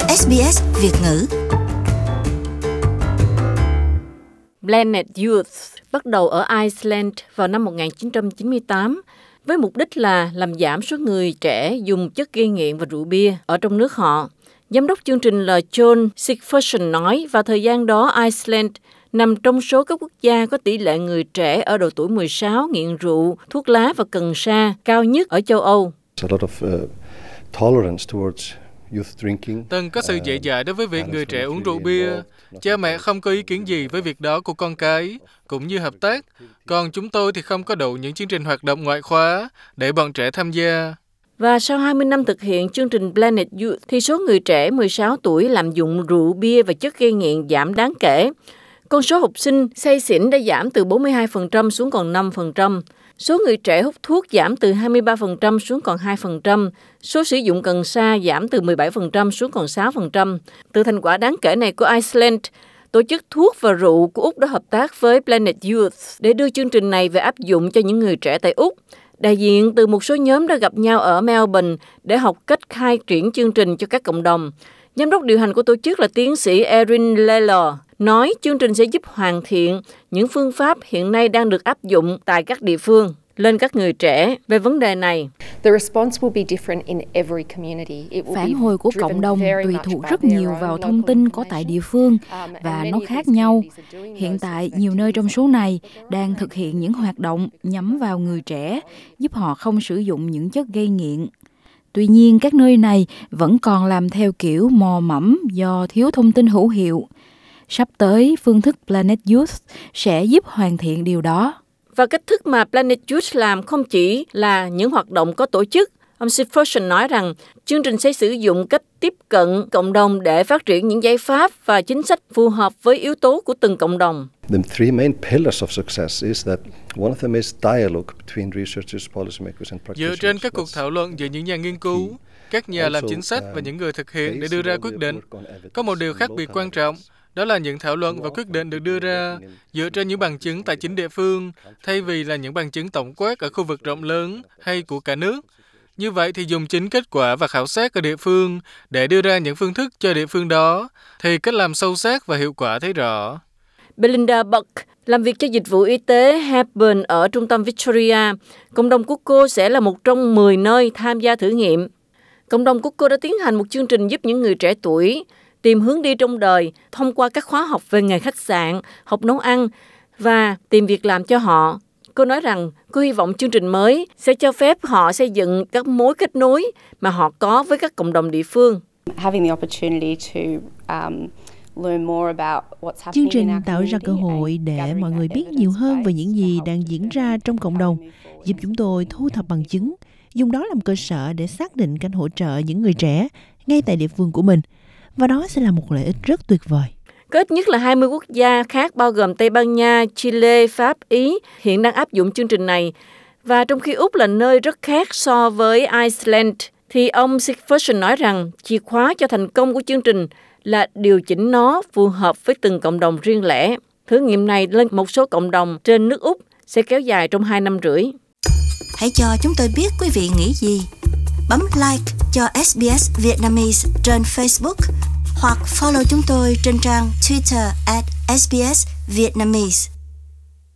SBS Việt ngữ. Planet Youth bắt đầu ở Iceland vào năm 1998 với mục đích là làm giảm số người trẻ dùng chất gây nghiện và rượu bia ở trong nước họ. Giám đốc chương trình là John Sigfusson nói vào thời gian đó Iceland nằm trong số các quốc gia có tỷ lệ người trẻ ở độ tuổi 16 nghiện rượu, thuốc lá và cần sa cao nhất ở châu Âu. Từng có sự dễ dãi đối với việc người trẻ uống rượu bia. Cha mẹ không có ý kiến gì với việc đó của con cái, cũng như hợp tác. Còn chúng tôi thì không có đủ những chương trình hoạt động ngoại khóa để bọn trẻ tham gia. Và sau 20 năm thực hiện chương trình Planet Youth thì số người trẻ 16 tuổi lạm dụng rượu bia và chất gây nghiện giảm đáng kể. Con số học sinh say xỉn đã giảm từ 42% xuống còn 5%. Số người trẻ hút thuốc giảm từ 23% xuống còn 2%. Số sử dụng cần sa giảm từ 17% xuống còn 6%. Từ thành quả đáng kể này của Iceland, tổ chức thuốc và rượu của Úc đã hợp tác với Planet Youth để đưa chương trình này về áp dụng cho những người trẻ tại Úc. Đại diện từ một số nhóm đã gặp nhau ở Melbourne để học cách khai triển chương trình cho các cộng đồng. Giám đốc điều hành của tổ chức là tiến sĩ Erin Lalor nói chương trình sẽ giúp hoàn thiện những phương pháp hiện nay đang được áp dụng tại các địa phương lên các người trẻ về vấn đề này. Phản hồi của cộng đồng tùy thuộc rất nhiều vào thông tin có tại địa phương và nó khác nhau. Hiện tại, nhiều nơi trong số này đang thực hiện những hoạt động nhắm vào người trẻ, giúp họ không sử dụng những chất gây nghiện. Tuy nhiên, các nơi này vẫn còn làm theo kiểu mò mẫm do thiếu thông tin hữu hiệu. Sắp tới, phương thức Planet Youth sẽ giúp hoàn thiện điều đó. Và cách thức mà Planet Youth làm không chỉ là những hoạt động có tổ chức. Ông Sigfusson nói rằng chương trình sẽ sử dụng cách tiếp cận cộng đồng để phát triển những giải pháp và chính sách phù hợp với yếu tố của từng cộng đồng. Dựa trên các cuộc thảo luận giữa những nhà nghiên cứu, các nhà làm chính sách và những người thực hiện để đưa ra quyết định, có một điều khác biệt quan trọng. Đó là những thảo luận và quyết định được đưa ra dựa trên những bằng chứng tại chính địa phương, thay vì là những bằng chứng tổng quát ở khu vực rộng lớn hay của cả nước. Như vậy thì dùng chính kết quả và khảo sát ở địa phương để đưa ra những phương thức cho địa phương đó, thì cách làm sâu sắc và hiệu quả thấy rõ. Belinda Buck làm việc cho dịch vụ y tế Hepburn ở trung tâm Victoria. Cộng đồng của cô sẽ là một trong 10 nơi tham gia thử nghiệm. Cộng đồng của cô đã tiến hành một chương trình giúp những người trẻ tuổi tìm hướng đi trong đời thông qua các khóa học về nghề khách sạn, học nấu ăn và tìm việc làm cho họ. Cô nói rằng cô hy vọng chương trình mới sẽ cho phép họ xây dựng các mối kết nối mà họ có với các cộng đồng địa phương. Chương trình tạo ra cơ hội để mọi người biết nhiều hơn về những gì đang diễn ra trong cộng đồng, giúp chúng tôi thu thập bằng chứng, dùng đó làm cơ sở để xác định cách hỗ trợ những người trẻ ngay tại địa phương của mình. Và đó sẽ là một lợi ích rất tuyệt vời. Có ít nhất là 20 quốc gia khác bao gồm Tây Ban Nha, Chile, Pháp, Ý hiện đang áp dụng chương trình này. Và trong khi Úc là nơi rất khác so với Iceland, thì ông Sigfusson nói rằng chìa khóa cho thành công của chương trình là điều chỉnh nó phù hợp với từng cộng đồng riêng lẻ. Thử nghiệm này lên một số cộng đồng trên nước Úc sẽ kéo dài trong 2 năm rưỡi. Hãy cho chúng tôi biết quý vị nghĩ gì. Bấm like cho SBS Vietnamese trên Facebook hoặc follow chúng tôi trên trang Twitter @SBS Vietnamese.